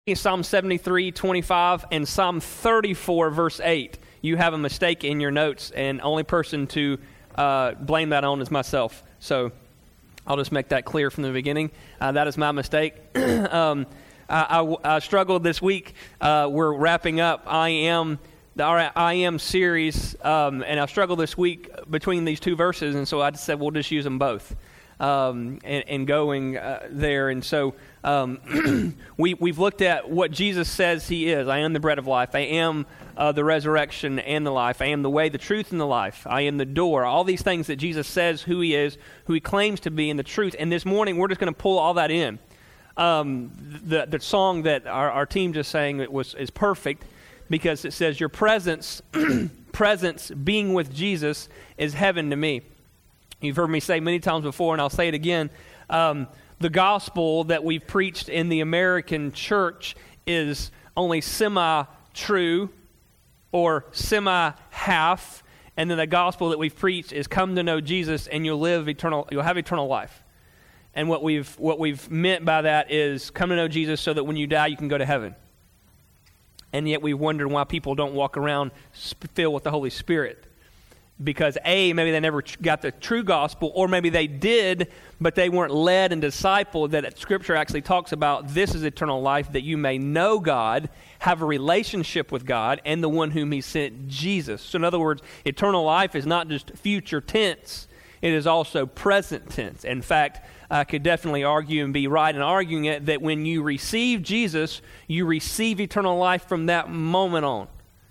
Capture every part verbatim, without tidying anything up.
Psalm seventy-three, twenty-five, and Psalm thirty-four, verse eight. You have a mistake in your notes, and only person to uh, blame that on is myself. So I'll just make that clear from the beginning. Uh, that is my mistake. um, I, I, I struggled this week. Uh, we're wrapping up I Am, the our I Am series, um, and I struggled this week between these two verses, and so I just said we'll just use them both. Um, and, and going uh, there. And so um, we, we've looked at what Jesus says he is. I am the bread of life. I am uh, the resurrection and the life. I am the way, the truth, and the life. I am the door. All these things that Jesus says who he is, who he claims to be, and the truth. And this morning, we're just going to pull all that in. Um, the, the song that our, our team just sang it was is perfect because it says, your presence, presence, being with Jesus is heaven to me. You've heard me say many times before, and I'll say it again, um, the gospel that we've preached in the American church is only semi-true or semi-half, and then the gospel that we've preached is come to know Jesus and you'll live eternal, you'll have eternal life. And what we've what we've meant by that is come to know Jesus so that when you die you can go to heaven. And yet we wonder why people don't walk around filled with the Holy Spirit. Because A, maybe they never got the true gospel, or maybe they did, but they weren't led and discipled, that Scripture actually talks about this is eternal life, that you may know God, have a relationship with God, and the one whom he sent, Jesus. So in other words, eternal life is not just future tense, it is also present tense. In fact, I could definitely argue and be right in arguing it that when you receive Jesus, you receive eternal life from that moment on.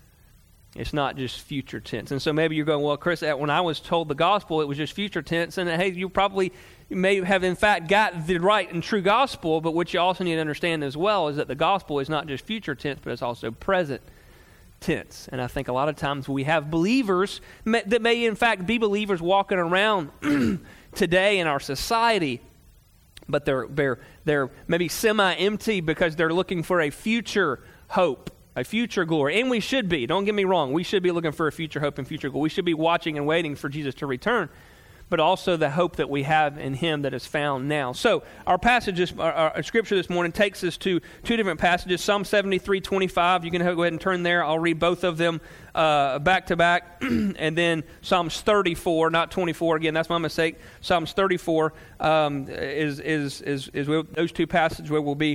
It's not just future tense. And so maybe you're going, well, Chris, when I was told the gospel, it was just future tense. And hey, you probably may have in fact got the right and true gospel, but what you also need to understand as well is that the gospel is not just future tense, but it's also present tense. And I think a lot of times we have believers that may in fact be believers walking around today in our society, but they're, they're, they're maybe semi-empty because they're looking for a future hope. A future glory. And we should be. Don't get me wrong. We should be looking for a future hope and future glory. We should be watching and waiting for Jesus to return. But also the hope that we have in him that is found now. So our passage, our, our scripture this morning takes us to two different passages. Psalm seventy-three, twenty-five. You can go ahead and turn there. I'll read both of them uh, back to back. And then Psalms thirty-four, not twenty-four. Again, that's my mistake. Psalms thirty-four um, is, is, is, is those two passages where we'll be.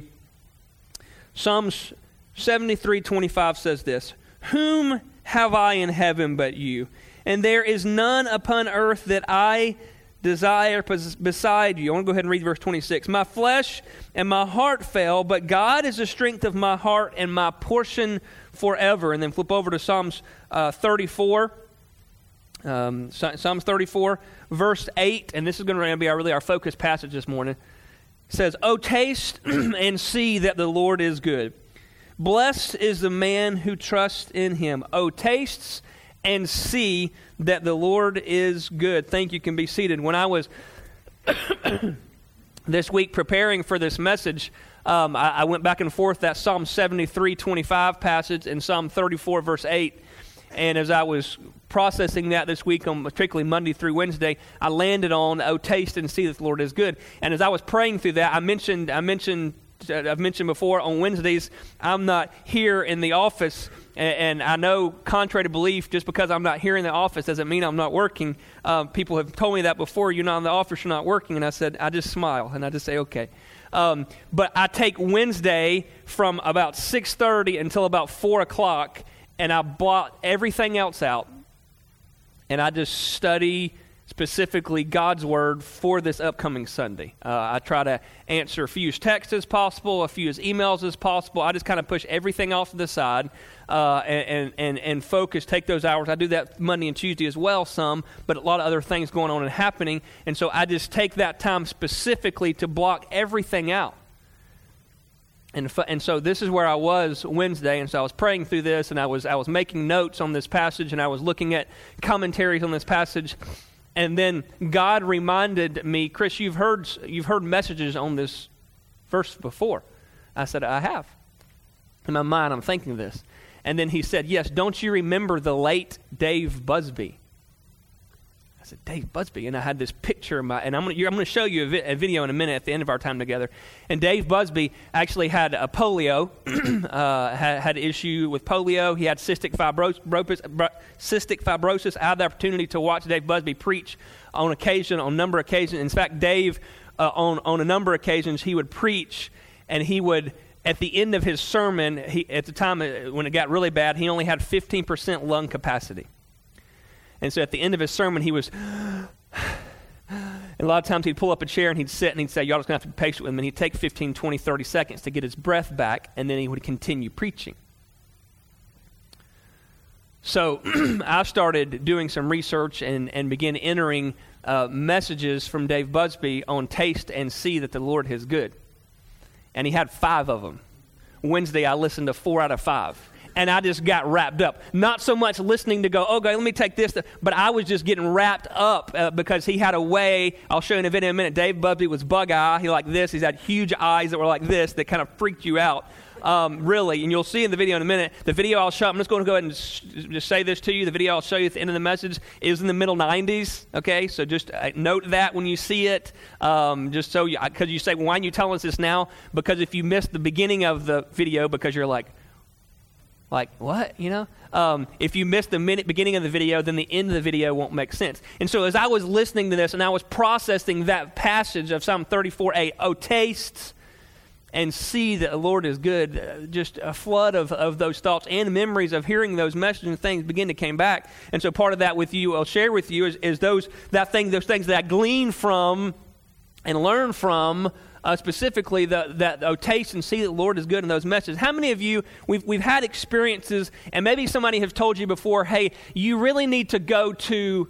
Psalms seventy-three twenty-five says this, whom have I in heaven but you? And there is none upon earth that I desire beside you. I want to go ahead and read verse twenty-six. My flesh and my heart fail, but God is the strength of my heart and my portion forever. And then flip over to Psalms uh, thirty-four. Um, Psalms thirty-four, verse eight. And this is going to be our, really our focus passage this morning. It says, oh, taste and see that the Lord is good. Blessed is the man who trusts in him. Oh, tastes and see that the Lord is good. Thank you. Can be seated. When I was this week preparing for this message, um, I, I went back and forth that Psalm seventy-three twenty-five passage and Psalm thirty-four verse eight. And as I was processing that this week, on particularly Monday through Wednesday, I landed on, oh, taste and see that the Lord is good. And as I was praying through that, I mentioned, I mentioned, I've mentioned before on Wednesdays, I'm not here in the office, and, and I know, contrary to belief, just because I'm not here in the office doesn't mean I'm not working. Um, people have told me that before, you're not in the office, you're not working, and I said, I just smile, and I just say, okay. Um, but I take Wednesday from about six thirty until about four o'clock, and I blot everything else out, and I just study specifically God's Word for this upcoming Sunday. Uh, I try to answer a few as texts as possible, a few as emails as possible. I just kind of push everything off to the side uh, and, and, and focus, take those hours. I do that Monday and Tuesday as well some, but a lot of other things going on and happening. And so I just take that time specifically to block everything out. And, and so this is where I was Wednesday, and so I was praying through this, and I was I was making notes on this passage, and I was looking at commentaries on this passage. And then God reminded me, Chris, you've heard you've heard messages on this verse before. I said, I have. In my mind, I'm thinking this. And then he said, yes, don't you remember the late Dave Busby? I I said, Dave Busby. And I had this picture of my, and I'm going to I'm going to show you a, vi- a video in a minute at the end of our time together. And Dave Busby actually had a polio, uh, had, had an issue with polio. He had cystic fibrosis, cystic fibrosis. I had the opportunity to watch Dave Busby preach on occasion, on a number of occasions. In fact, Dave, uh, on, on a number of occasions, he would preach, and he would, at the end of his sermon, he, at the time when it got really bad, he only had fifteen percent lung capacity. And so at the end of his sermon, he was, and a lot of times he'd pull up a chair and he'd sit and he'd say, y'all just going to have to be patient with him. And he'd take fifteen, twenty, thirty seconds to get his breath back, and then he would continue preaching. So I started doing some research and, and began entering uh, messages from Dave Busby on taste and see that the Lord is good. And he had five of them. Wednesday, I listened to four out of five. And I just got wrapped up. Not so much listening to go, okay, let me take this, but I was just getting wrapped up uh, because he had a way. I'll show you in a video in a minute. Dave Busby was bug eye. He like this. He's had huge eyes that were like this that kind of freaked you out, um, really. And you'll see in the video in a minute. The video I'll show, I'm just going to go ahead and sh- just say this to you. The video I'll show you at the end of the message is in the middle nineties, okay? So just uh, note that when you see it, um, just so you, because you say, well, why aren't you telling us this now? Because if you missed the beginning of the video because you're like, Like, what, you know? Um, if you missed the minute beginning of the video, then the end of the video won't make sense. And so as I was listening to this and I was processing that passage of Psalm thirty-four eight, oh, taste and see that the Lord is good, uh, just a flood of, of those thoughts and memories of hearing those messages and things begin to come back. And so part of that with you, I'll share with you, is, is those that thing, those things that I glean from and learn from. Uh, specifically, the, that oh, taste and see that the Lord is good in those messages. How many of you, we've, we've had experiences, and maybe somebody has told you before, hey, you really need to go to,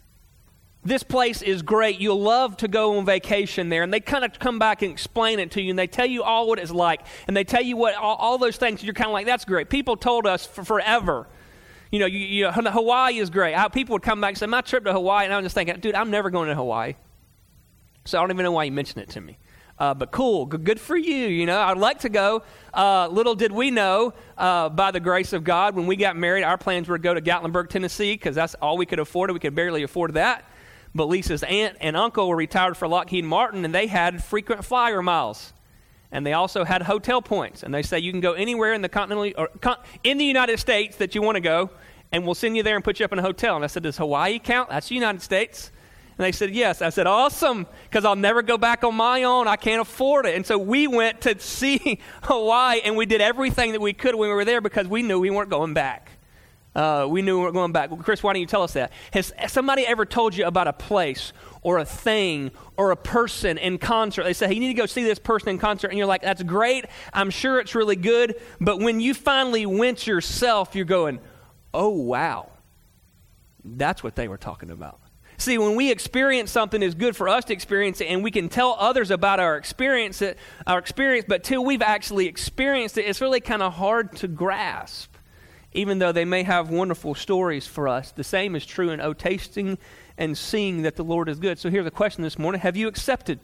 this place is great, you'll love to go on vacation there, and they kind of come back and explain it to you, and they tell you all what it's like, and they tell you what all, all those things, you're kind of like, that's great. People told us for forever, you know, you, you, Hawaii is great. I, people would come back and say, my trip to Hawaii, and I'm just thinking, dude, I'm never going to Hawaii. So I don't even know why you mentioned it to me. Uh, but cool, good, good for you, you know. I'd like to go. Uh, little did we know, uh, by the grace of God, when we got married, our plans were to go to Gatlinburg, Tennessee, because that's all we could afford. We could barely afford that. But Lisa's aunt and uncle were retired for Lockheed Martin, and they had frequent flyer miles. And they also had hotel points. And they say you can go anywhere in the continental, or con- in the United States that you want to go, and we'll send you there and put you up in a hotel. And I said, does Hawaii count? That's the United States. And they said, yes. I said, awesome, because I'll never go back on my own. I can't afford it. And so we went to see Hawaii, and we did everything that we could when we were there because we knew we weren't going back. Uh, we knew we weren't going back. Well, Chris, why don't you tell us that? Has somebody ever told you about a place or a thing or a person in concert? They say, hey, you need to go see this person in concert. And you're like, that's great. I'm sure it's really good. But when you finally went yourself, you're going, oh, wow. That's what they were talking about. See, when we experience something, it's good for us to experience it, and we can tell others about our experience, it, our experience, but till we've actually experienced it, it's really kind of hard to grasp, even though they may have wonderful stories for us. The same is true in oh, tasting and seeing that the Lord is good. So here's a question this morning. Have you accepted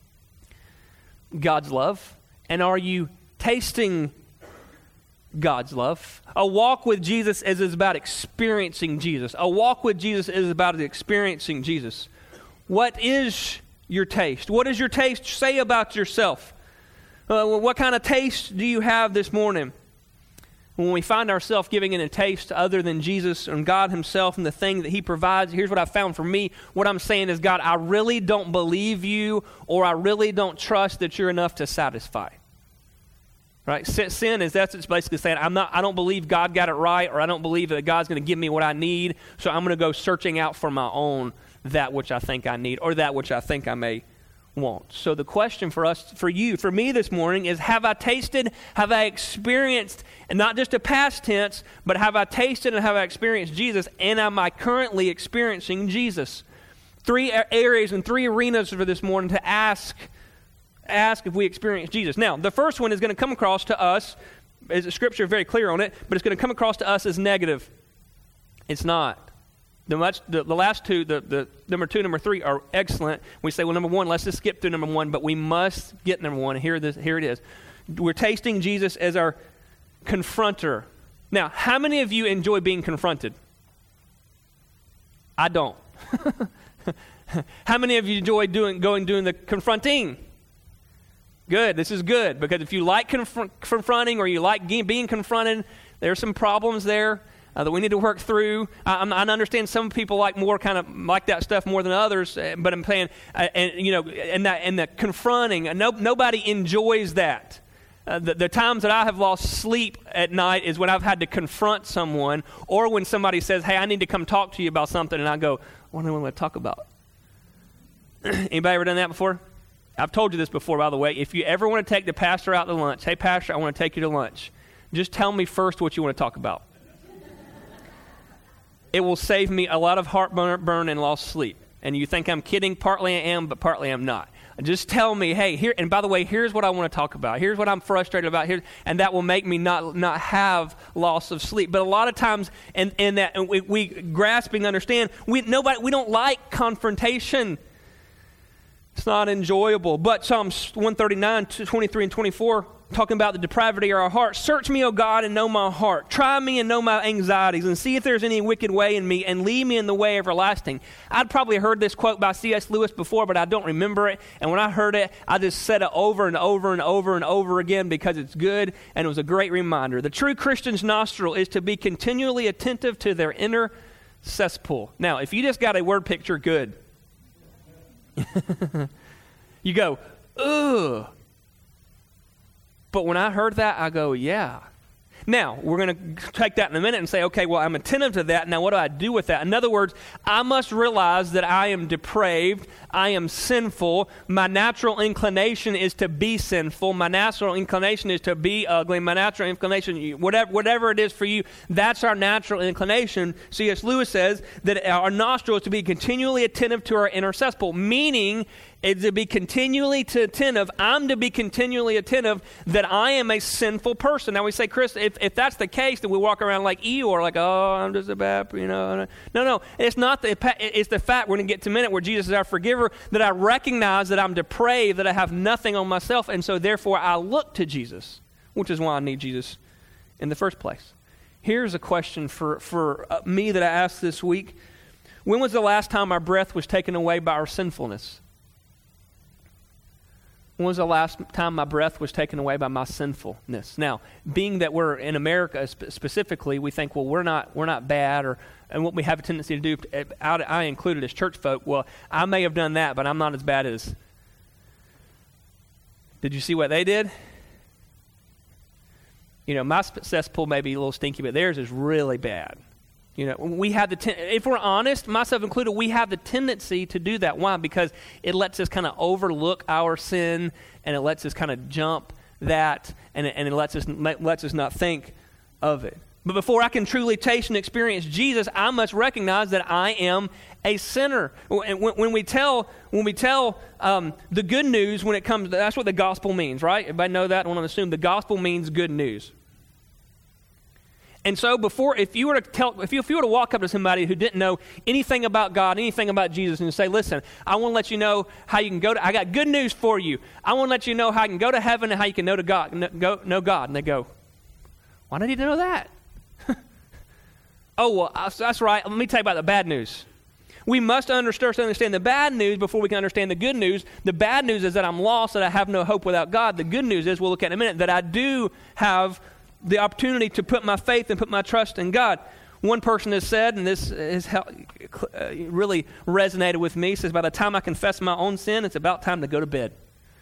God's love? And are you tasting God's love? A walk with Jesus is, is about experiencing Jesus. A walk with Jesus is about experiencing Jesus. What is your taste? What does your taste say about yourself? Uh, what kind of taste do you have this morning? When we find ourselves giving in a taste other than Jesus and God himself and the thing that he provides, here's what I found for me. What I'm saying is, God, I really don't believe you, or I really don't trust that you're enough to satisfy. Right? Sin is, that's it's basically saying, I'm not, I don't believe God got it right, or I don't believe that God's going to give me what I need, so I'm going to go searching out for my own that which I think I need, or that which I think I may want. So the question for us, for you, for me this morning is, have I tasted, have I experienced, and not just a past tense, but have I tasted and have I experienced Jesus, and am I currently experiencing Jesus? Three areas and three arenas for this morning to ask ask if we experience Jesus. Now, the first one is going to come across to us, as Scripture very clear on it, but it's going to come across to us as negative. It's not. The, much, the, the last two, the, the number two, number three, are excellent. We say, well, number one, let's just skip through number one, but we must get number one. Here, this, here it is. We're tasting Jesus as our confronter. Now, how many of you enjoy being confronted? I don't. How many of you enjoy doing going doing the confronting? Good. This is good, because if you like conf- confronting or you like ge- being confronted, there's some problems there uh, that we need to work through. I, I understand some people like more kind of like that stuff more than others, uh, but I'm saying, uh, and you know, and that and the confronting. Uh, no, nobody enjoys that. Uh, the, the times that I have lost sleep at night is when I've had to confront someone, or when somebody says, "Hey, I need to come talk to you about something," and I go, "What do I want to talk about?" Anybody ever done that before? I've told you this before, by the way. If you ever want to take the pastor out to lunch, "Hey, pastor, I want to take you to lunch," just tell me first what you want to talk about. It will save me a lot of heartburn and lost sleep. And you think I'm kidding? Partly I am, but partly I'm not. Just tell me, hey, here, and by the way, here's what I want to talk about. Here's what I'm frustrated about here, and that will make me not not have loss of sleep. But a lot of times, in, in that we, we grasping, understand, we nobody we don't like confrontation. It's not enjoyable. But Psalms one thirty-nine, twenty-three and twenty-four, talking about the depravity of our heart. "Search me, O God, and know my heart. Try me and know my anxieties, and see if there's any wicked way in me, and lead me in the way everlasting." I'd probably heard this quote by C S Lewis before, but I don't remember it. And when I heard it, I just said it over and over and over and over again because it's good, and it was a great reminder. The true Christian's nostril is to be continually attentive to their inner cesspool. Now, if you just got a word picture, good. You go, ugh. But when I heard that, I go, yeah. Now, we're going to take that in a minute and say, okay, well, I'm attentive to that. Now, what do I do with that? In other words, I must realize that I am depraved. I am sinful. My natural inclination is to be sinful. My natural inclination is to be ugly. My natural inclination, whatever, whatever it is for you, that's our natural inclination. C S Lewis says that our nostril is to be continually attentive to our inner cesspool, meaning is to be continually to attentive. I'm to be continually attentive that I am a sinful person. Now we say, Chris, if, if that's the case, then we walk around like Eeyore, like, oh, I'm just a bad, you know. No, no, it's not the, it's the fact, we're going to get to a minute where Jesus is our forgiver, that I recognize that I'm depraved, that I have nothing on myself, and so therefore I look to Jesus, which is why I need Jesus in the first place. Here's a question for, for uh, me that I asked this week. When was the last time our breath was taken away by our sinfulness? When was the last time my breath was taken away by my sinfulness? Now, being that we're in America sp- specifically, we think, well, we're not we're not bad, or and what we have a tendency to do, I, I included as church folk, well, I may have done that, but I'm not as bad as. Did you see what they did? You know, my cesspool may be a little stinky, but theirs is really bad. You know, we have the ten- if we're honest, myself included, we have the tendency to do that. Why? Because it lets us kind of overlook our sin, and it lets us kind of jump that, and it, and it lets us lets us not think of it. But before I can truly taste and experience Jesus, I must recognize that I am a sinner. When, when we tell when we tell um, the good news, when it comes, that's what the gospel means, right? Everybody know that? I want to assume the gospel means good news. And so before, if you were to tell, if you, if you were to walk up to somebody who didn't know anything about God, anything about Jesus, and say, listen, I want to let you know how you can go to, I got good news for you. I want to let you know how you can go to heaven and how you can know to God, know, go, know God. And they go, why did he know that? Oh, well, that's right. Let me tell you about the bad news. We must understand, understand the bad news before we can understand the good news. The bad news is that I'm lost, that I have no hope without God. The good news is, we'll look at in a minute, that I do have the opportunity to put my faith and put my trust in God. One person has said, and this has really resonated with me, says, by the time I confess my own sin, it's about time to go to bed.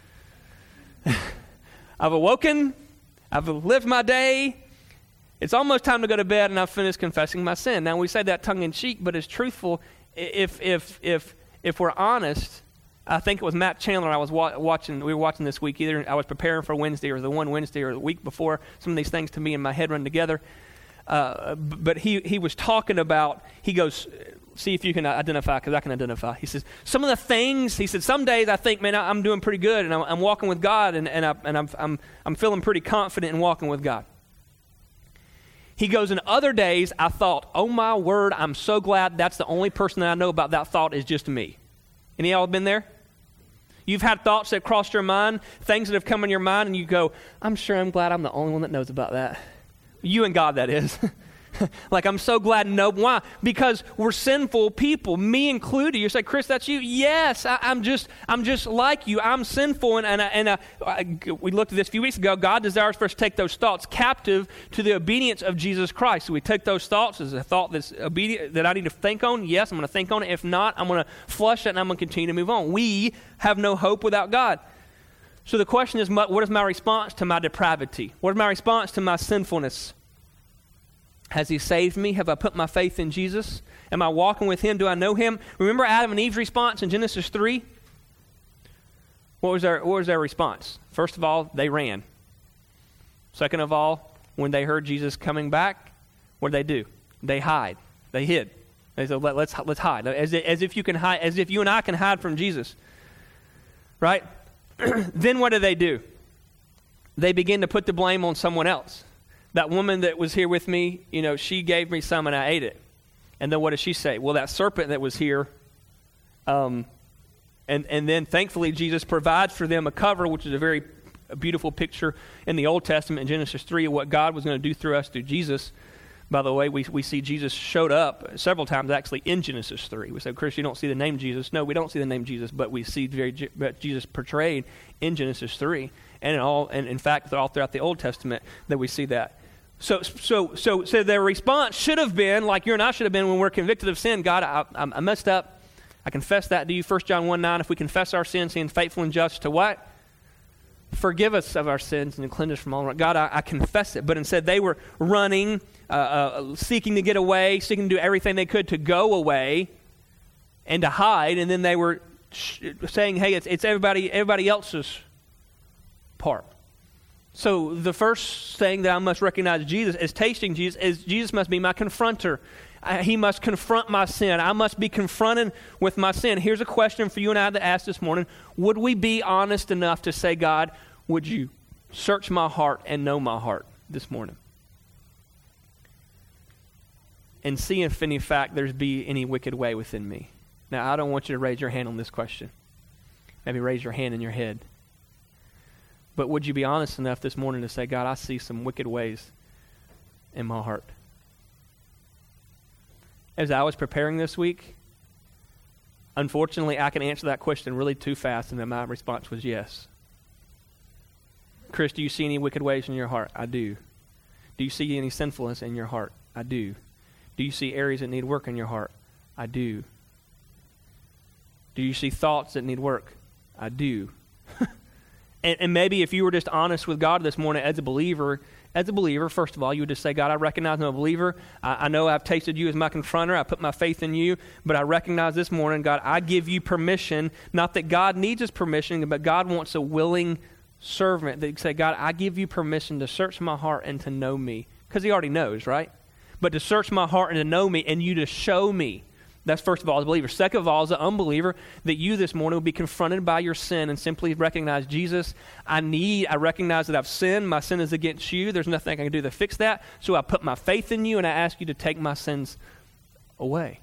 I've awoken, I've lived my day, it's almost time to go to bed, and I've finished confessing my sin. Now, we say that tongue-in-cheek, but it's truthful. If if if if we're honest, I think it was Matt Chandler I was wa- watching, we were watching this week. Either I was preparing for Wednesday or the one Wednesday or the week before. Some of these things to me in my head run together. Uh, but he, he was talking about, he goes, see if you can identify, because I can identify. He says, some of the things, he said, some days I think, man, I'm doing pretty good, and I'm, I'm walking with God, and, and, I, and I'm, I'm, I'm feeling pretty confident in walking with God. He goes, in other days, I thought, oh my word, I'm so glad that's the only person that I know about that thought is just me. Any of y'all been there? You've had thoughts that crossed your mind, things that have come in your mind, and you go, I'm sure I'm glad I'm the only one that knows about that. You and God, that is. Like, I'm so glad. No, why? Because we're sinful people, me included. You say, Chris, that's you? Yes, I, I'm just I'm just like you. I'm sinful. And, and, and uh, I, we looked at this a few weeks ago. God desires for us to take those thoughts captive to the obedience of Jesus Christ. So we take those thoughts as a thought that's obedient, that I need to think on. Yes, I'm going to think on it. If not, I'm going to flush it and I'm going to continue to move on. We have no hope without God. So the question is, what is my response to my depravity? What is my response to my sinfulness? Has he saved me? Have I put my faith in Jesus? Am I walking with him? Do I know him? Remember Adam and Eve's response in Genesis three? What was their, what was their response? First of all, they ran. Second of all, when they heard Jesus coming back, what did they do? They hide. They hid. They said, Let, let's, let's hide. As, as if you can hide, as if you and I can hide from Jesus. Right? Then what do they do? They begin to put the blame on someone else. That woman that was here with me, you know, she gave me some and I ate it. And then what does she say? Well, that serpent that was here, um, and, and then thankfully Jesus provides for them a cover, which is a very a beautiful picture in the Old Testament in Genesis three of what God was going to do through us through Jesus. By the way, we we see Jesus showed up several times actually in Genesis three. We said, Chris, you don't see the name Jesus. No, we don't see the name Jesus, but we see very Jesus portrayed in Genesis three. And in all, and in fact, all throughout the Old Testament that we see that. So, so, so, so their response should have been like you and I should have been when we're convicted of sin. God, I, I messed up. I confess that to you. First John one nine. If we confess our sins, He is faithful and just to what? Forgive us of our sins and cleanse us from all wrong. God, I, I confess it. But instead, they were running, uh, uh, seeking to get away, seeking to do everything they could to go away and to hide. And then they were sh- saying, "Hey, it's it's everybody everybody else's part." So the first thing that I must recognize Jesus as tasting Jesus is Jesus must be my confronter. I, he must confront my sin. I must be confronted with my sin. Here's a question for you and I to ask this morning. Would we be honest enough to say, God, would you search my heart and know my heart this morning? And see if in fact there's be any wicked way within me. Now, I don't want you to raise your hand on this question. Maybe raise your hand in your head. But would you be honest enough this morning to say, God, I see some wicked ways in my heart? As I was preparing this week, unfortunately, I can answer that question really too fast, and then my response was yes. Chris, do you see any wicked ways in your heart? I do. Do you see any sinfulness in your heart? I do. Do you see areas that need work in your heart? I do. Do you see thoughts that need work? I do. And, and maybe if you were just honest with God this morning as a believer, as a believer, first of all, you would just say, God, I recognize I'm a believer. I, I know I've tasted you as my confronter. I put my faith in you. But I recognize this morning, God, I give you permission. Not that God needs his permission, but God wants a willing servant that say, God, I give you permission to search my heart and to know me. Because he already knows, right? But to search my heart and to know me and you to show me. That's first of all as a believer. Second of all, as an unbeliever, that you this morning will be confronted by your sin and simply recognize, Jesus, I need, I recognize that I've sinned. My sin is against you. There's nothing I can do to fix that. So I put my faith in you and I ask you to take my sins away.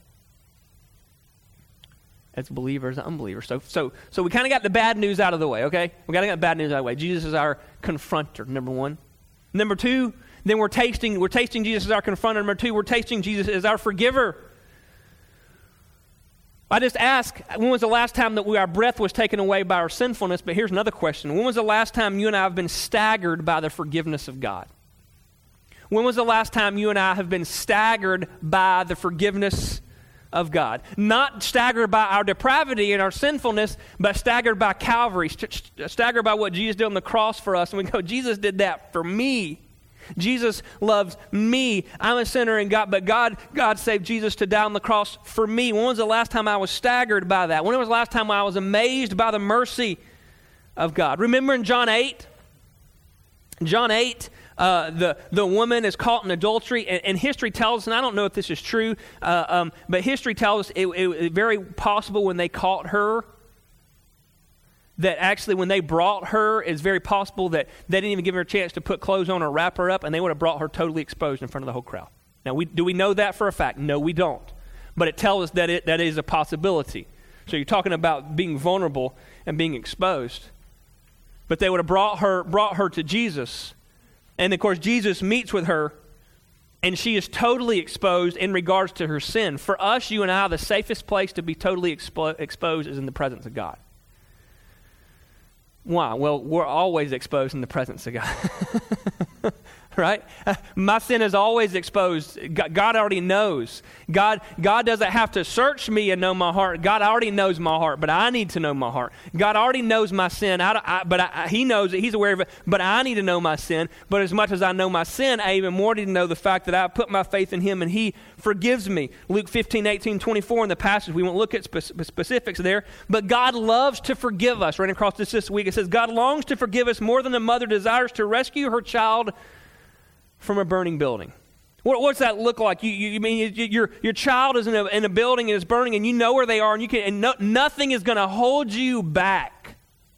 As a believer, as an unbeliever. So, so, so we kind of got the bad news out of the way, okay? We got to get the bad news out of the way. Jesus is our confronter, number one. Number two, then we're tasting, we're tasting Jesus as our confronter. Number two, we're tasting Jesus as our forgiver. I just ask, when was the last time that we, our breath was taken away by our sinfulness? But here's another question. When was the last time you and I have been staggered by the forgiveness of God? When was the last time you and I have been staggered by the forgiveness of God? Not staggered by our depravity and our sinfulness, but staggered by Calvary, st- staggered by what Jesus did on the cross for us. And we go, Jesus did that for me. Jesus loves me. I'm a sinner, and God, but God, God saved Jesus to die on the cross for me. When was the last time I was staggered by that? When was the last time I was amazed by the mercy of God? Remember in John eight? John eight, uh, the, the woman is caught in adultery, and, and history tells us, and I don't know if this is true, uh, um, but history tells us it, it, it very possible when they caught her, that actually when they brought her, it's very possible that they didn't even give her a chance to put clothes on or wrap her up, and they would have brought her totally exposed in front of the whole crowd. Now, we, do we know that for a fact? No, we don't. But it tells us that it, that is a possibility. So you're talking about being vulnerable and being exposed. But they would have brought her, brought her to Jesus. And, of course, Jesus meets with her And she is totally exposed in regards to her sin. For us, you and I, the safest place to be totally expo- exposed is in the presence of God. Why? Well, we're always exposed in the presence of God. Right? Uh, my sin is always exposed. God, God already knows. God, God doesn't have to search me and know my heart. God already knows my heart, but I need to know my heart. God already knows my sin, I, I, but I, He knows it. He's aware of it, but I need to know my sin. But as much as I know my sin, I even more need to know the fact that I put my faith in Him and He forgives me. Luke fifteen, eighteen, twenty-four in the passage, we won't look at spe- specifics there, but God loves to forgive us. Right across this this week, it says, God longs to forgive us more than a mother desires to rescue her child from a burning building. What, what's that look like? You, you, you mean you, your your child is in a, in a building and is burning, and you know where they are, and you can, and no, nothing is going to hold you back.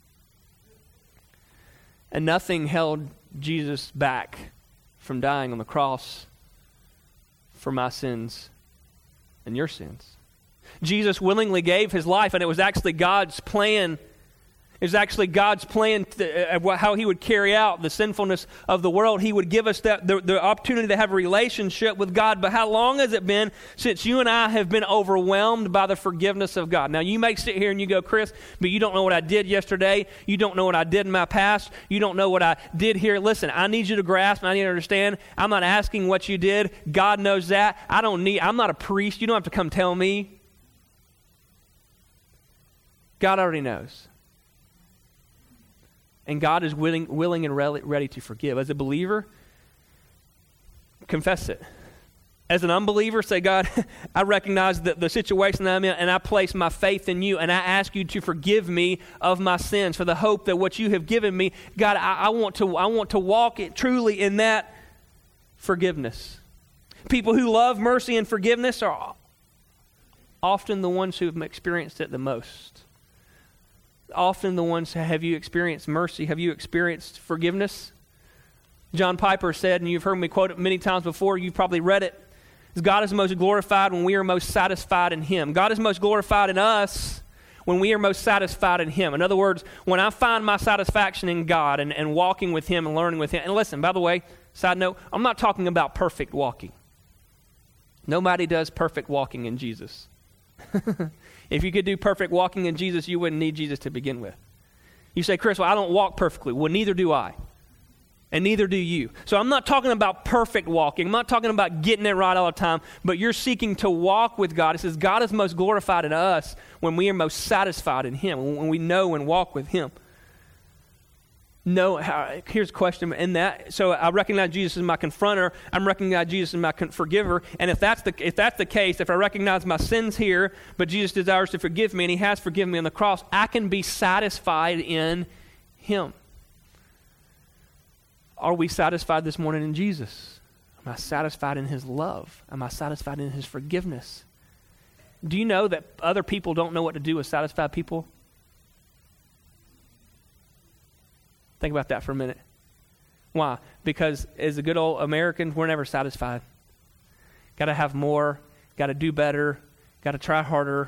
And nothing held Jesus back from dying on the cross for my sins and your sins. Jesus willingly gave His life, and it was actually God's plan. It was actually God's plan to, uh, how He would carry out the sinfulness of the world. He would give us that the, the opportunity to have a relationship with God. But how long has it been since you and I have been overwhelmed by the forgiveness of God? Now, you may sit here and you go, Chris, but you don't know what I did yesterday. You don't know what I did in my past. You don't know what I did here. Listen, I need you to grasp and I need you to understand. I'm not asking what you did. God knows that. I don't need, I'm not a priest. You don't have to come tell me. God already knows. And God is willing, willing and ready to forgive. As a believer, confess it. As an unbeliever, say, God, I recognize the, the situation that I'm in, and I place my faith in you, and I ask you to forgive me of my sins for the hope that what you have given me, God, I, I want to I want to walk it truly in that forgiveness. People who love mercy and forgiveness are often the ones who have experienced it the most. Often the ones, have you experienced mercy? Have you experienced forgiveness? John Piper said, and you've heard me quote it many times before, you've probably read it, God is most glorified when we are most satisfied in Him. God is most glorified in us when we are most satisfied in Him. In other words, when I find my satisfaction in God and, and walking with Him and learning with Him. And listen, by the way, side note, I'm not talking about perfect walking. Nobody does perfect walking in Jesus. If you could do perfect walking in Jesus, you wouldn't need Jesus to begin with. You say, Chris, well, I don't walk perfectly. Well, neither do I. And neither do you. So I'm not talking about perfect walking. I'm not talking about getting it right all the time, but you're seeking to walk with God. It says God is most glorified in us when we are most satisfied in Him, when we know and walk with Him. No, here's a question in that. So I recognize Jesus as my confronter. I'm recognizing Jesus as my forgiver. And if that's the if that's the case, if I recognize my sins here, but Jesus desires to forgive me, and He has forgiven me on the cross, I can be satisfied in Him. Are we satisfied this morning in Jesus? Am I satisfied in His love? Am I satisfied in His forgiveness? Do you know that other people don't know what to do with satisfied people? Think about that for a minute. Why? Because as a good old American, we're never satisfied. Got to have more, got to do better, got to try harder.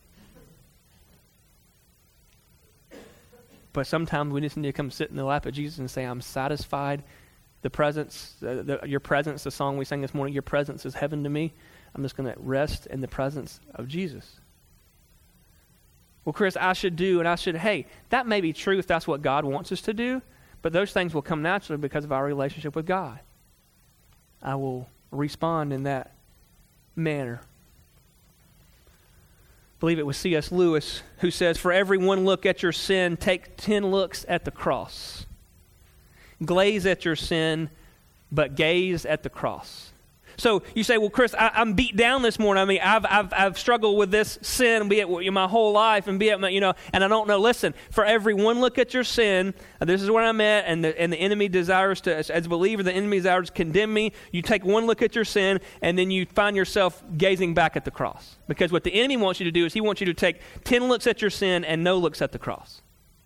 But sometimes we just need to come sit in the lap of Jesus and say, I'm satisfied. The presence, uh, the, your presence, the song we sang this morning, your presence is heaven to me. I'm just going to rest in the presence of Jesus. Well, Chris, I should do, and I should, hey, that may be true if that's what God wants us to do, but those things will come naturally because of our relationship with God. I will respond in that manner. I believe it was C S Lewis who says, for every one look at your sin, take ten looks at the cross. Glaze at your sin, but gaze at the cross. So you say, well, Chris, I, I'm beat down this morning. I mean, I've, I've, I've struggled with this sin, be it my whole life, and be it, my, you know, and I don't know. Listen, for every one look at your sin, this is where I'm at, and the, and the enemy desires to, as a believer, the enemy desires to condemn me. You take one look at your sin, and then you find yourself gazing back at the cross. Because what the enemy wants you to do is he wants you to take ten looks at your sin and no looks at the cross.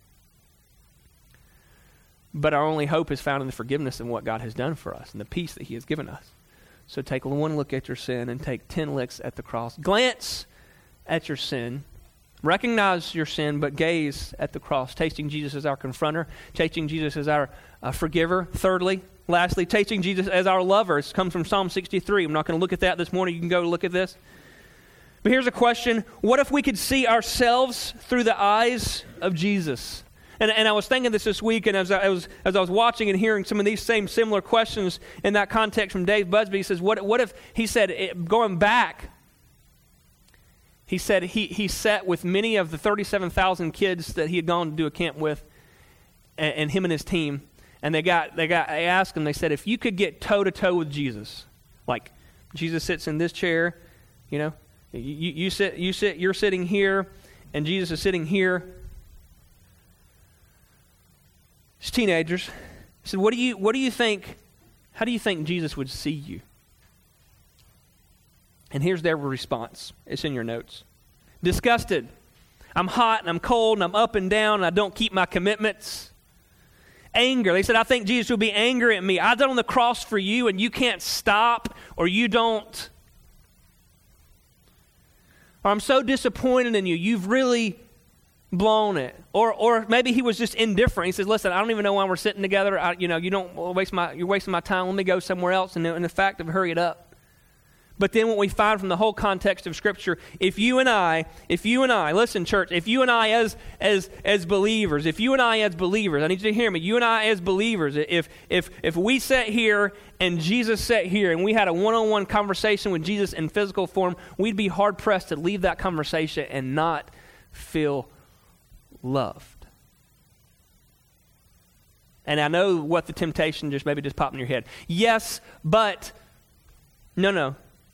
But our only hope is found in the forgiveness and what God has done for us and the peace that He has given us. So take one look at your sin and take ten looks at the cross. Glance at your sin. Recognize your sin, but gaze at the cross. Tasting Jesus as our confronter. Tasting Jesus as our uh, forgiver. Thirdly, Lastly, tasting Jesus as our lover. This comes from Psalm sixty-three. I'm not going to look at that this morning. You can go look at this. But here's a question. What if we could see ourselves through the eyes of Jesus? And, and I was thinking this this week, and as I, was, as I was watching and hearing some of these same similar questions in that context from Dave Busby, he says, what, what if, he said, it, going back, he said he, he sat with many of the thirty-seven thousand kids that he had gone to do a camp with, and, and him and his team, and they got, they got, they asked him, they said, if you could get toe-to-toe with Jesus, like Jesus sits in this chair, you know, you, you sit, you sit, you're sitting here, and Jesus is sitting here. It's teenagers. He said, what do you, what do you think, how do you think Jesus would see you? And here's their response. It's in your notes. Disgusted. I'm hot and I'm cold and I'm up and down and I don't keep my commitments. Anger. They said, I think Jesus would be angry at me. I died on the cross for you and you can't stop, or you don't. Or I'm so disappointed in you. You've really blown it. Or or maybe he was just indifferent. He says, listen, I don't even know why we're sitting together. I, you know, you don't waste my, you're wasting my time. Let me go somewhere else. And, and the fact of hurry it up. But then what we find from the whole context of Scripture, if you and I, if you and I, listen, church, if you and I as as as believers, if you and I as believers, I need you to hear me, you and I as believers, if if if we sat here and Jesus sat here and we had a one-on-one conversation with Jesus in physical form, we'd be hard-pressed to leave that conversation and not feel loved. And I know what the temptation just maybe just popped in your head. Yes, but no, no.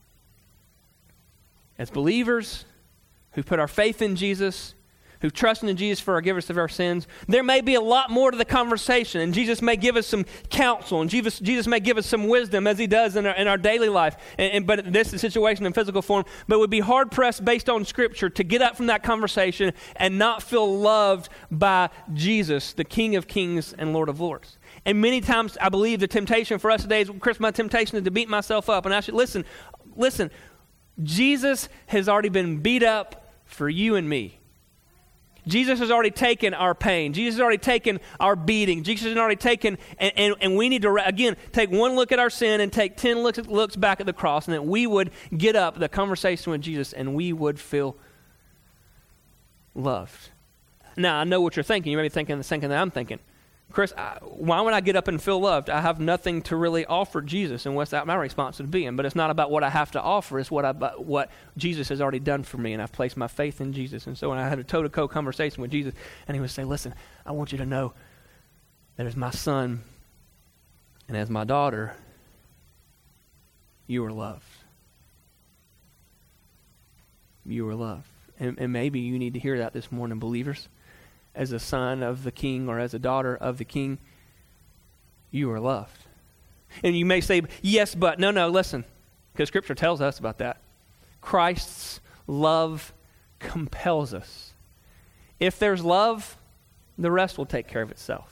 As believers who put our faith in Jesus, who trust in Jesus for forgiveness of our sins, there may be a lot more to the conversation, and Jesus may give us some counsel, and Jesus, Jesus may give us some wisdom as he does in our, in our daily life. And, and, but this is a situation in physical form, but it would be hard-pressed based on Scripture to get up from that conversation and not feel loved by Jesus, the King of Kings and Lord of Lords. And many times I believe the temptation for us today is, Chris, my temptation is to beat myself up. And I should, listen, listen, Jesus has already been beat up for you and me. Jesus has already taken our pain. Jesus has already taken our beating. Jesus has already taken, and, and, and we need to, again, take one look at our sin and take ten looks, looks back at the cross, and that we would get up the conversation with Jesus and we would feel loved. Now, I know what you're thinking. You may be thinking the same thing that I'm thinking. Chris, I, why would I get up and feel loved? I have nothing to really offer Jesus, and what's that my response would be? But it's not about what I have to offer. It's what I, what Jesus has already done for me, and I've placed my faith in Jesus. And so when I had a toe-to-toe conversation with Jesus, and he would say, listen, I want you to know that as my son and as my daughter, you are loved. You are loved. And, and maybe you need to hear that this morning, believers. As a son of the King or as a daughter of the King, you are loved. And you may say, yes, but. No, no, listen, because Scripture tells us about that. Christ's love compels us. If there's love, the rest will take care of itself.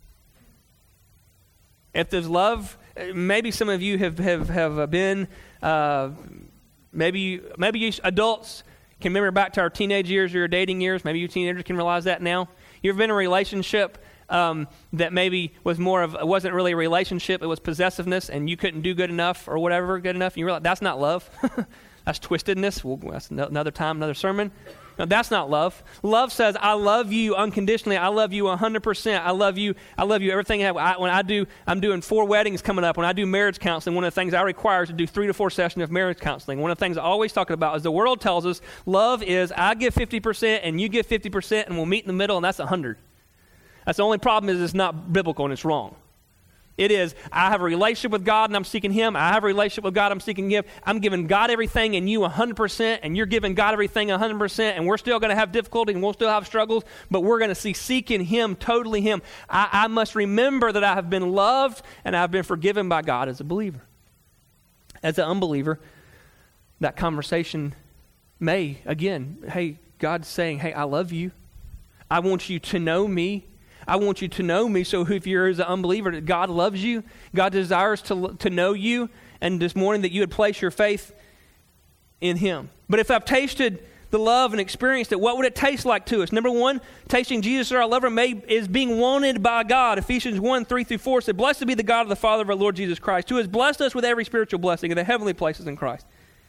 If there's love, maybe some of you have, have, have been, uh, maybe, you, maybe you adults can remember back to our teenage years or your dating years. Maybe you teenagers can realize that now. You ever been in a relationship um, that maybe was more of, it wasn't really a relationship, it was possessiveness, and you couldn't do good enough or whatever good enough, and you realize that's not love. That's twistedness. Well, that's another time, another sermon. No, that's not love. Love says, I love you unconditionally. I love you one hundred percent. I love you. I love you. Everything I have. I, when I do, I'm doing four weddings coming up. When I do marriage counseling, one of the things I require is to do three to four sessions of marriage counseling. One of the things I always talk about is the world tells us love is I give fifty percent and you give fifty percent and we'll meet in the middle, and that's one hundred. That's the only problem is it's not biblical and it's wrong. It is, I have a relationship with God and I'm seeking Him. I have a relationship with God, I'm seeking Him. I'm giving God everything and you one hundred percent, and you're giving God everything one hundred percent, and we're still going to have difficulty and we'll still have struggles, but we're going to see seeking Him, totally Him. I, I must remember that I have been loved and I've been forgiven by God as a believer. As an unbeliever, that conversation may, again, hey, God's saying, hey, I love you. I want you to know me. I want you to know me. So if you're as an unbeliever, that God loves you, God desires to, to know you, and this morning that you would place your faith in Him. But if I've tasted the love and experienced it, what would it taste like to us? Number one, tasting Jesus as our lover may, is being wanted by God. Ephesians one, three through four said, "Blessed be the God of the Father of our Lord Jesus Christ, who has blessed us with every spiritual blessing in the heavenly places in Christ.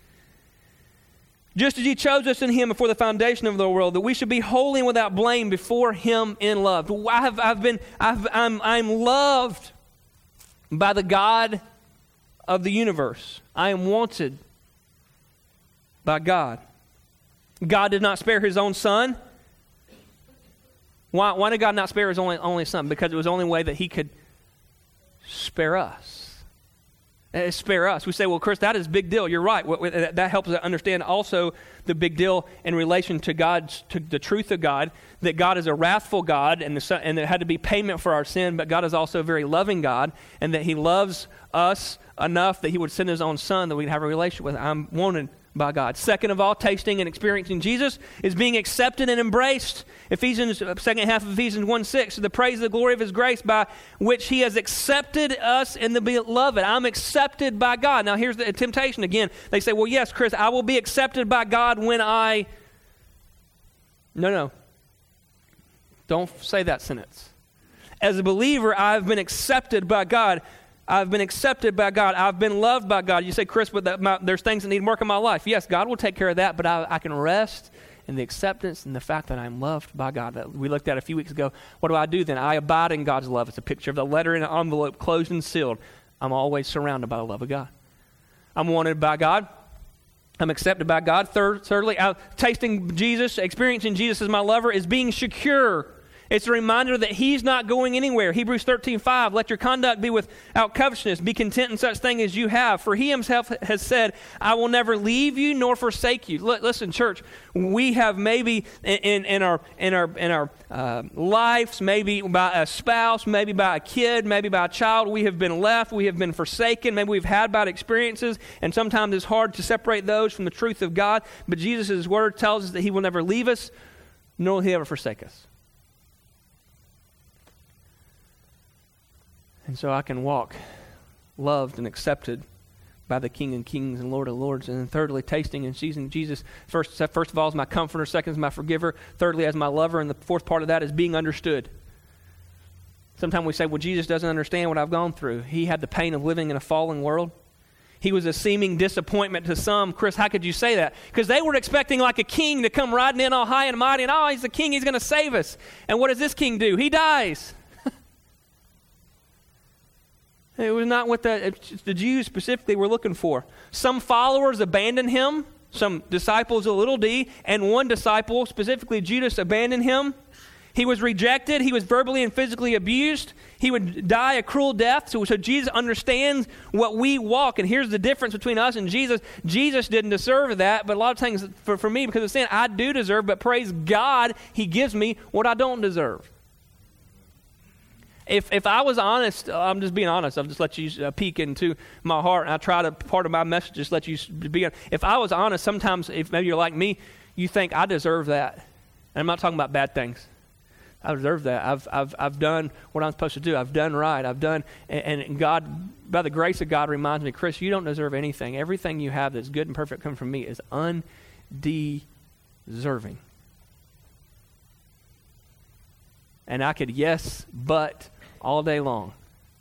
Just as he chose us in him before the foundation of the world, that we should be holy and without blame before him in love." I have, I've been, I've, I'm, I'm loved by the God of the universe. I am wanted by God. God did not spare his own son. Why, why did God not spare his only, only son? Because it was the only way that he could spare us. Uh, spare us. We say, well, Chris, that is a big deal. You're right. What, that, that helps us understand also the big deal in relation to God's, to the truth of God, that God is a wrathful God, and, the son, and there had to be payment for our sin, but God is also a very loving God, and that he loves us enough that he would send his own son that we'd have a relationship with. I'm wanted by God. Second of all, tasting and experiencing Jesus is being accepted and embraced. Ephesians, second half of Ephesians one six, the praise of the glory of his grace by which he has accepted us in the beloved. I'm accepted by God. Now here's the temptation again. They say, well, yes, Chris, I will be accepted by God when I... No, no. Don't say that sentence. As a believer, I've been accepted by God. I've been accepted by God. I've been loved by God. You say, Chris, but that, my, there's things that need work in my life. Yes, God will take care of that, but I, I can rest in the acceptance and the fact that I'm loved by God. That we looked at a few weeks ago. What do I do then? I abide in God's love. It's a picture of the letter in an envelope, closed and sealed. I'm always surrounded by the love of God. I'm wanted by God. I'm accepted by God. Third, thirdly, I, tasting Jesus, experiencing Jesus as my lover is being secure. It's a reminder that he's not going anywhere. Hebrews thirteen five, let your conduct be without covetousness. Be content in such thing as you have. For he himself has said, I will never leave you nor forsake you. L- listen, church, we have maybe in, in, in our, in our, in our uh, lives, maybe by a spouse, maybe by a kid, maybe by a child, we have been left, we have been forsaken, maybe we've had bad experiences, and sometimes it's hard to separate those from the truth of God. But Jesus' word tells us that he will never leave us, nor will he ever forsake us. And so I can walk loved and accepted by the King of Kings and Lord of Lords. And then thirdly, tasting and seizing Jesus. First, first of all, is my comforter. Second is my forgiver. Thirdly, as my lover. And the fourth part of that is being understood. Sometimes we say, well, Jesus doesn't understand what I've gone through. He had the pain of living in a fallen world. He was a seeming disappointment to some. Chris, how could you say that? Because they were expecting like a king to come riding in all high and mighty. And oh, he's the king. He's going to save us. And what does this king do? He dies. It was not what the, the Jews specifically were looking for. Some followers abandoned him, some disciples, a little d, and one disciple, specifically Judas, abandoned him. He was rejected. He was verbally and physically abused. He would die a cruel death. So, so Jesus understands what we walk. And here's the difference between us and Jesus. Jesus didn't deserve that, but a lot of things for, for me, because of sin, I do deserve, but praise God, he gives me what I don't deserve. If if I was honest, I'm just being honest. I'll just let you uh, peek into my heart, and I try to, part of my message, just let you be honest. If I was honest, sometimes, if maybe you're like me, you think, I deserve that. And I'm not talking about bad things. I deserve that. I've I've I've done what I'm supposed to do. I've done right. I've done, and, and God, by the grace of God, reminds me, Chris, you don't deserve anything. Everything you have that's good and perfect coming from me is undeserving. And I could yes, but all day long.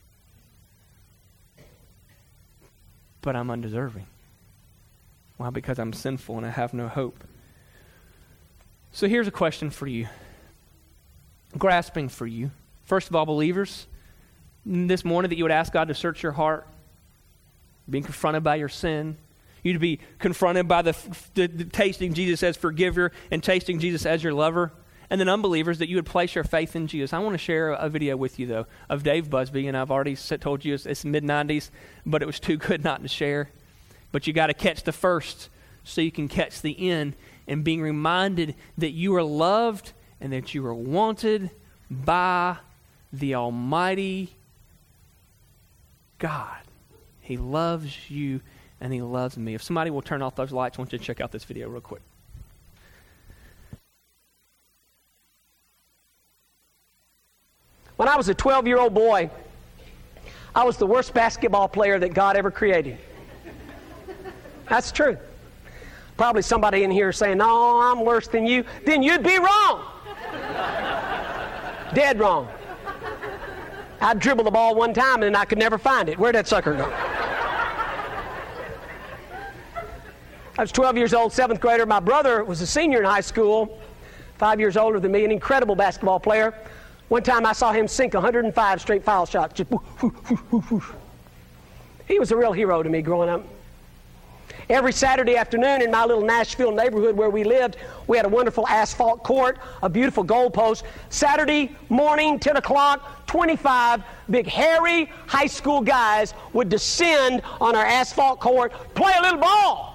But I'm undeserving. Why? Because I'm sinful and I have no hope. So here's a question for you. Grasping for you. First of all, believers, this morning that you would ask God to search your heart, being confronted by your sin. You to be confronted by the, the, the tasting Jesus as forgiver and tasting Jesus as your lover. And then unbelievers, that you would place your faith in Jesus. I want to share a video with you, though, of Dave Busby, and I've already told you it's, it's mid nineties, but it was too good not to share. But you got to catch the first so you can catch the end, and being reminded that you are loved and that you are wanted by the Almighty God. He loves you and he loves me. If somebody will turn off those lights, I want you to check out this video real quick. When I was a twelve-year-old boy, I was the worst basketball player that God ever created. That's true. probably somebody in here saying, no, I'm worse than you. Then you'd be wrong. Dead wrong. I'd dribble the ball one time and I could never find it. Where'd that sucker go? I was twelve years old, seventh grader. My brother was a senior in high school, five years older than me, an incredible basketball player. One time I saw him sink one hundred five straight foul shots. Just whoo, whoo, whoo, whoo. He was a real hero to me growing up. Every Saturday afternoon in my little Nashville neighborhood where we lived, we had a wonderful asphalt court, a beautiful goalpost. Saturday morning, ten o'clock, twenty-five big hairy high school guys would descend on our asphalt court, play a little ball.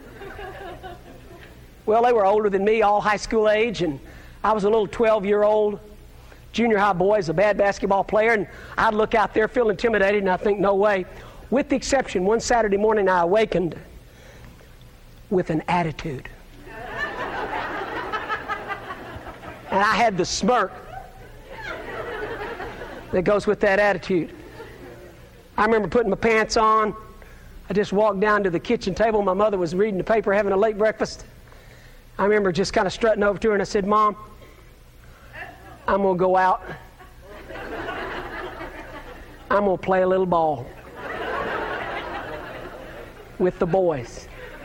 Well, they were older than me, all high school age, and I was a little twelve-year-old junior high boy, as a bad basketball player, and I'd look out there, feel intimidated, and I think, no way. With the exception, one Saturday morning I awakened with an attitude. And I had the smirk that goes with that attitude. I remember putting my pants on. I just walked down to the kitchen table. My mother was reading the paper, having a late breakfast. I remember just kind of strutting over to her and I said, Mom, I'm going to go out. I'm going to play a little ball with the boys.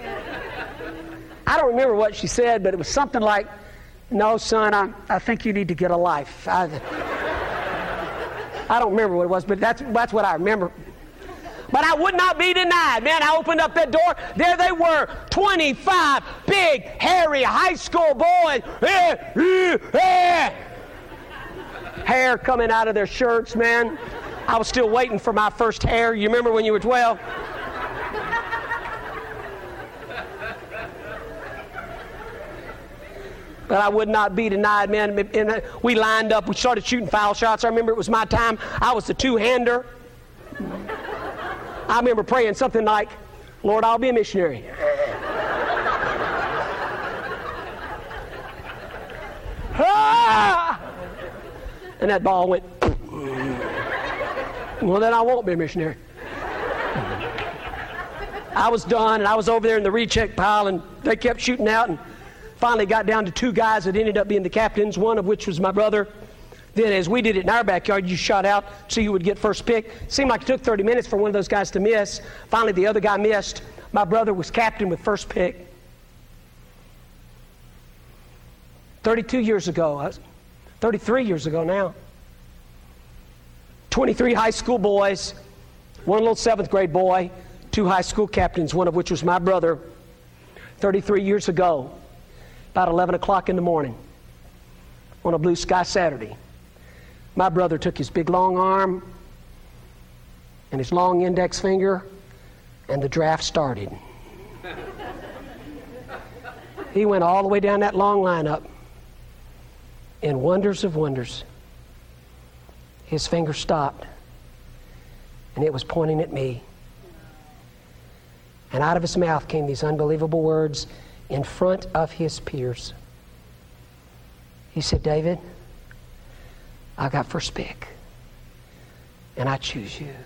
I don't remember what she said, but it was something like, no, son, I, I think you need to get a life. I, I don't remember what it was, but that's, that's what I remember. But I would not be denied. Man, I opened up that door. There they were, twenty-five big, hairy high school boys. Eh, eh, eh. Hair coming out of their shirts, man. I was still waiting for my first hair. You remember when you were twelve? But I would not be denied, man. And we lined up. We started shooting foul shots. I remember it was my time. I was the two-hander. I remember praying something like, Lord, I'll be a missionary. Ah! And that ball went, well, then I won't be a missionary. I was done, and I was over there in the recheck pile, and they kept shooting out, and finally got down to two guys that ended up being the captains, one of which was my brother. Then as we did it in our backyard, you shot out so you would get first pick. Seemed like it took thirty minutes for one of those guys to miss. Finally, the other guy missed. My brother was captain with first pick. thirty-two years ago, thirty-three years ago now. twenty-three high school boys, one little seventh grade boy, two high school captains, one of which was my brother. thirty-three years ago, about eleven o'clock in the morning, on a blue sky Saturday, my brother took his big long arm and his long index finger, and the draft started. He went all the way down that long lineup. In wonders of wonders, his finger stopped, and it was pointing at me. And out of his mouth came these unbelievable words in front of his peers. He said, David, I got first pick, and I choose you.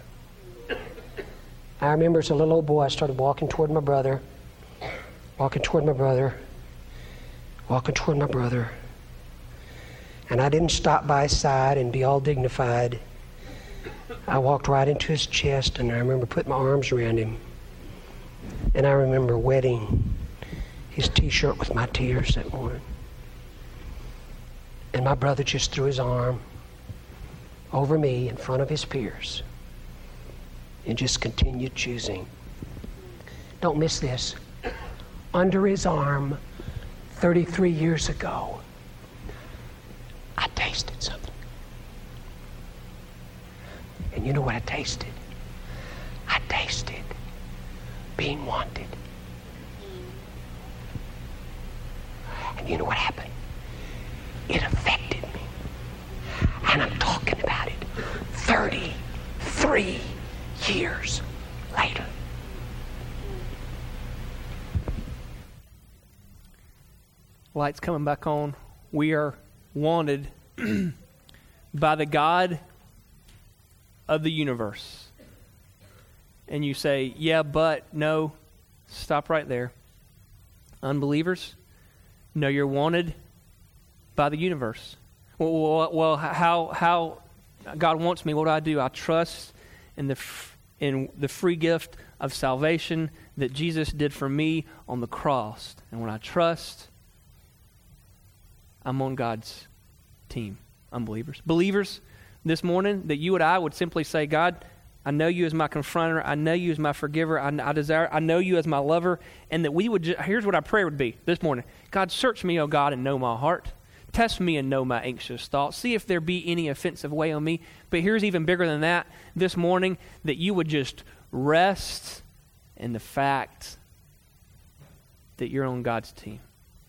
I remember as a little old boy, I started walking toward my brother, walking toward my brother, walking toward my brother. And I didn't stop by his side and be all dignified. I walked right into his chest, and I remember putting my arms around him. And I remember wetting his t-shirt with my tears that morning. And my brother just threw his arm over me in front of his peers and just continued choosing. Don't miss this. Under his arm, thirty-three years ago, I tasted something. And you know what I tasted? I tasted being wanted. And you know what happened? It affected me. And I'm talking about it thirty-three years later. Lights coming back on. We are wanted by the God of the universe. And you say, yeah, but, no, stop right there. Unbelievers, know you're wanted by the universe. Well, well, well how how God wants me, what do I do? I trust in the f- in the free gift of salvation that Jesus did for me on the cross. And when I trust, I'm on God's team. Unbelievers. Believers, this morning, that you and I would simply say, God, I know you as my confronter. I know you as my forgiver. I, I desire. I know you as my lover. And that we would, ju- here's what our prayer would be this morning. God, search me, O God, and know my heart. Test me and know my anxious thoughts. See if there be any offensive way on me. But here's even bigger than that this morning, that you would just rest in the fact that you're on God's team.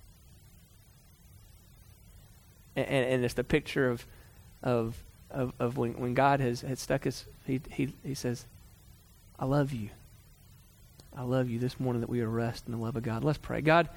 And, and, and it's the picture of of of, of when, when God has, has stuck his, he, he, he says, I love you. I love you this morning, that we would rest in the love of God. Let's pray. God,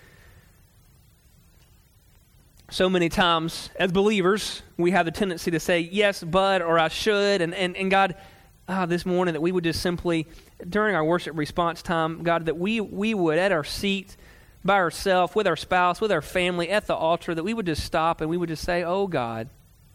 so many times as believers, we have the tendency to say, yes, but, or I should. And, and, and God, ah, this morning that we would just simply, during our worship response time, God, that we, we would at our seat, by ourselves, with our spouse, with our family, at the altar, that we would just stop and we would just say, oh God,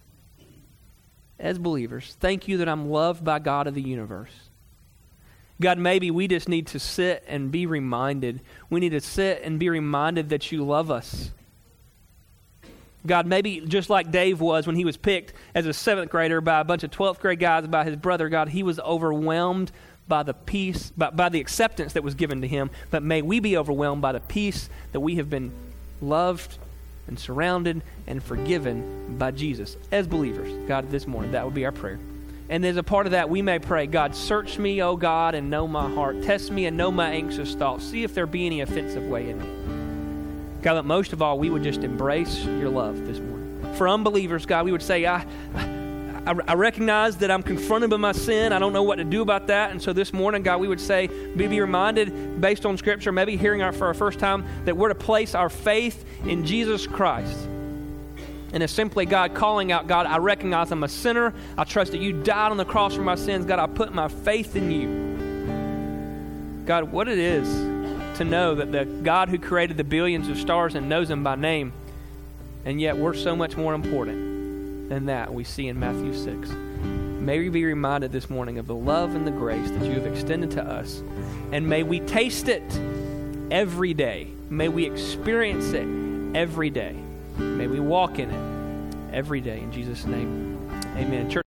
as believers, thank you that I'm loved by God of the universe. God, maybe we just need to sit and be reminded. We need to sit and be reminded that you love us. God, maybe just like Dave was when he was picked as a seventh grader by a bunch of twelfth grade guys, by his brother, God, he was overwhelmed by the peace, by, by the acceptance that was given to him. But may we be overwhelmed by the peace that we have been loved and surrounded and forgiven by Jesus as believers. God, this morning, that would be our prayer. And as a part of that, we may pray, God, search me, O God, and know my heart. Test me and know my anxious thoughts. See if there be any offensive way in me. God, that most of all, we would just embrace your love this morning. For unbelievers, God, we would say, I, I, I recognize that I'm confronted by my sin. I don't know what to do about that. And so this morning, God, we would say, be, be reminded, based on Scripture, maybe hearing our, for our first time, that we're to place our faith in Jesus Christ. And it's simply, God, calling out, God, I recognize I'm a sinner. I trust that you died on the cross for my sins. God, I put my faith in you. God, what it is to know that the God who created the billions of stars and knows them by name, and yet we're so much more important than that we see in Matthew six. May we be reminded this morning of the love and the grace that you have extended to us, and may we taste it every day. May we experience it every day. May we walk in it every day. In Jesus' name, amen. Church.